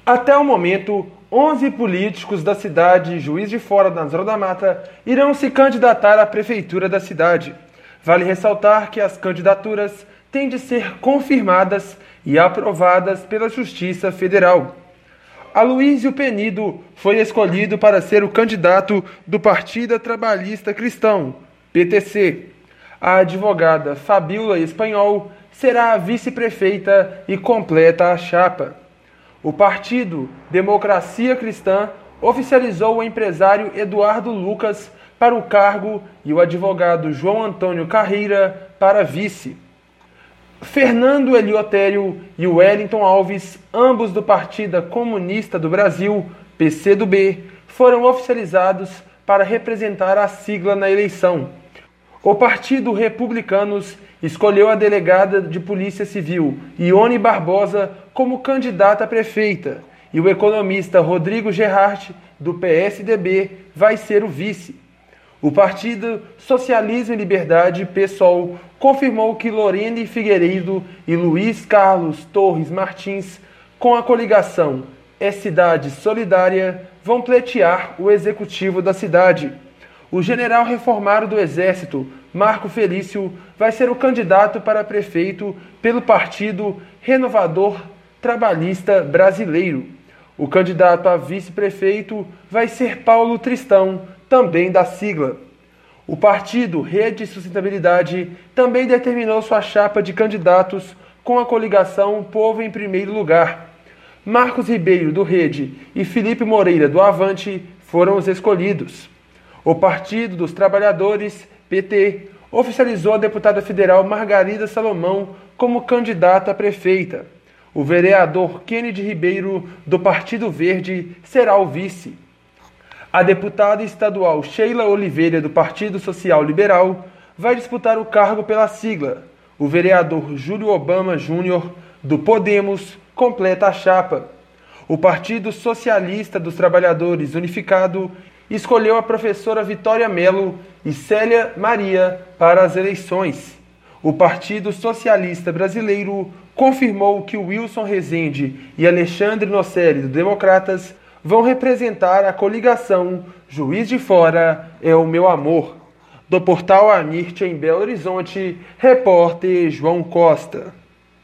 Até o momento, 11 políticos da cidade Juiz de Fora, na Zona da Mata, irão se candidatar à prefeitura da cidade. Vale ressaltar que as candidaturas têm de ser confirmadas e aprovadas pela Justiça Federal. Aloísio Penido foi escolhido para ser o candidato do Partido Trabalhista Cristão, PTC. A advogada Fabíola Espanhol será a vice-prefeita e completa a chapa. O Partido Democracia Cristã oficializou o empresário Eduardo Lucas para o cargo e o advogado João Antônio Carreira para vice. Fernando Eliotério e Wellington Alves, ambos do Partido Comunista do Brasil, PCdoB, foram oficializados para representar a sigla na eleição. O Partido Republicanos escolheu a delegada de Polícia Civil, Ione Barbosa, como candidata a prefeita, e o economista Rodrigo Gerhardt, do PSDB, vai ser o vice. O Partido Socialismo e Liberdade, PSOL, confirmou que Lorene Figueiredo e Luiz Carlos Torres Martins, com a coligação É Cidade Solidária, vão pleitear o executivo da cidade. O general reformado do Exército, Marco Felício, vai ser o candidato para prefeito pelo Partido Renovador Trabalhista Brasileiro. O candidato a vice-prefeito vai ser Paulo Tristão, também da sigla. O partido Rede Sustentabilidade também determinou sua chapa de candidatos com a coligação Povo em Primeiro Lugar. Marcos Ribeiro, do Rede, e Felipe Moreira, do Avante, foram os escolhidos. O Partido dos Trabalhadores, PT, oficializou a deputada federal Margarida Salomão como candidata a prefeita. O vereador Kennedy Ribeiro, do Partido Verde, será o vice. A deputada estadual Sheila Oliveira, do Partido Social Liberal, vai disputar o cargo pela sigla. O vereador Júlio Obama Júnior, do Podemos, completa a chapa. O Partido Socialista dos Trabalhadores Unificado escolheu a professora Vitória Melo e Célia Maria para as eleições. O Partido Socialista Brasileiro confirmou que Wilson Rezende e Alexandre Noceri, do Democratas, vão representar a coligação Juiz de Fora é o Meu Amor. Do portal Amirte, em Belo Horizonte, repórter João Costa.